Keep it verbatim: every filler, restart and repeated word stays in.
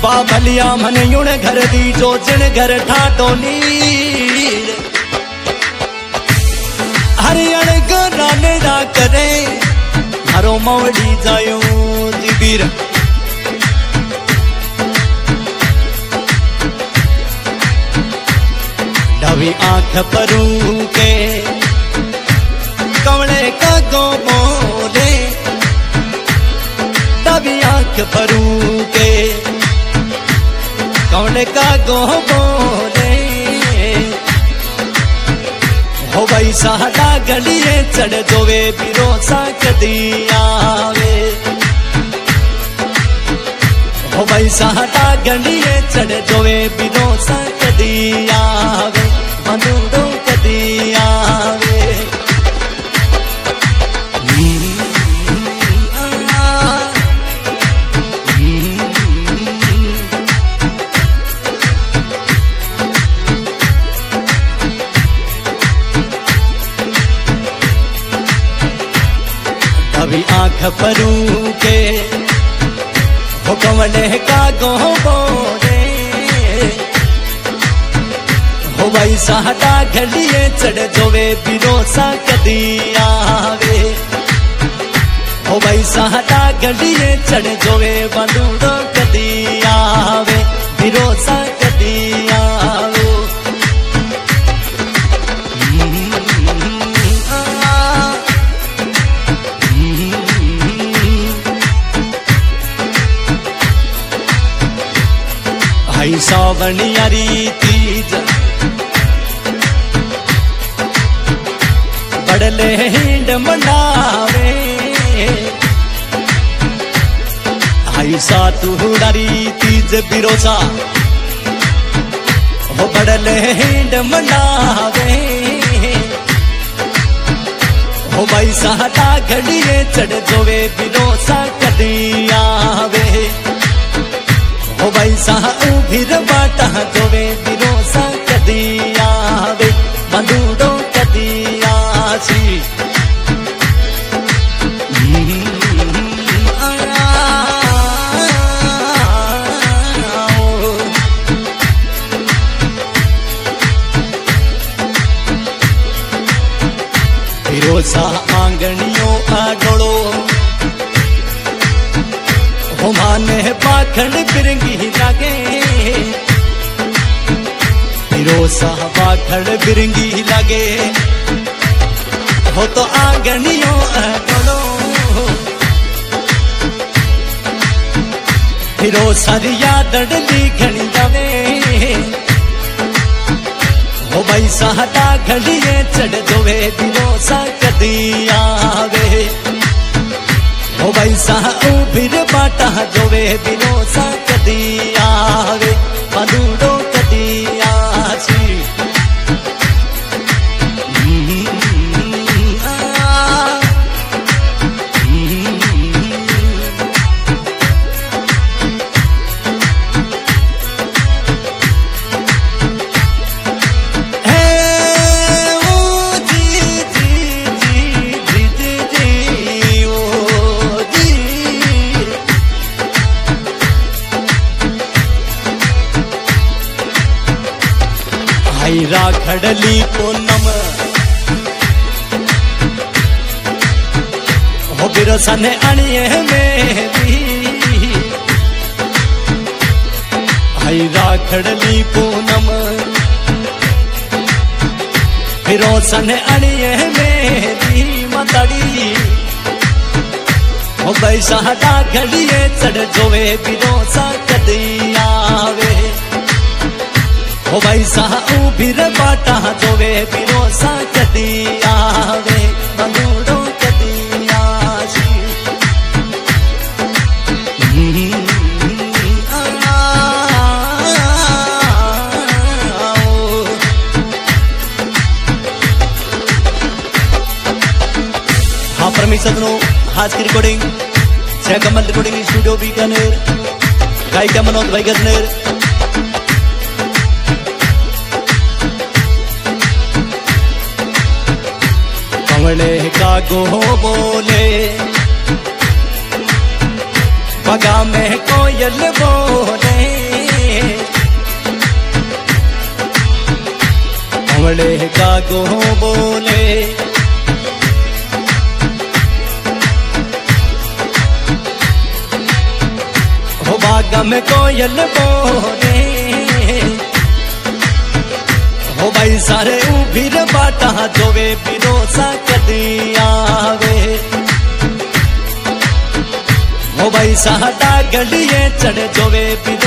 बाबलिया मन युण घर दी जो जिण घर ठाटो नीर हरियण गाने ना करे हरो मवड़ी जायो दिबीर ढवी आंख परू के कमले का गो बोले ढवी आंख परू के कौन का गो बोले हो भाई साडा गलिए चढ़ जोवे बिरोसा कदी आवे हो भाई साडा गलिए चढ़ जोवे बिरोसा कदी आवे मनुड़ो कदी आवे अभी आंख परू के हो कमले का गो बोले हो भाई साडा गलिए चढ़ जोवे बिरोसा कदी आवे हो भाई साडा गलिए चढ़ जोवे बंदूड़ो कदी आवे बिरोसा कदी आवे सावनियारी तीज बड़ले हिंड मनावे आई सा तुहड़ारी तीज बिरोसा हो बड़ले हिंड मनावे हो भाई साडा घड़िए चढ़ जोवे बिरोसा कदी आवे हो भाई साह उभिर बाटा जोवे बिरोसा कदी आवे बंदूड़ो कदी आसी बिरोसा आंगणियों आडोड़ो हो माने पाखंड बिरंगी लगे बिरोसा पाखंड बिरंगी लगे हो तो आंगनियों अटलो बिरोसा रिया दड़ली घनी लवे हो भाई साडा घड़िए चढ़ जोवे बिरोसा कदी आवे हो भाई साह उभिर बाटा जोवे बिरोसा कदी आवे बंदूड़ो कदी आसी राखड़ली पूनम हो बिरोसा ने अणिए मेरी हाई राखड़ली पूनम बिरोसा ने अणिए मेरी मतड़ी हो भाई साडा घड़िए चढ़ जोवे बिरोसा कदी आवे हो भाई साह उभिर बाटा जोवे बिरोसा कदी आवे बंदूड़ो कदी आसी हाँ परमेश्वर नो आज की रिकॉर्डिंग जय कमल रिकॉर्डिंग स्टूडियो बीकानेर गायिका मनोज भाई गजनेर कमले का गो बोले बगा में कोयल बोले कुंवड़े का गो बोले हो बागा में कोयल बोले हो भाई सारे उभिर बाटा जोवे पिरोसा कदी आवे हो भाई साटा गलिए चढ़ जोवे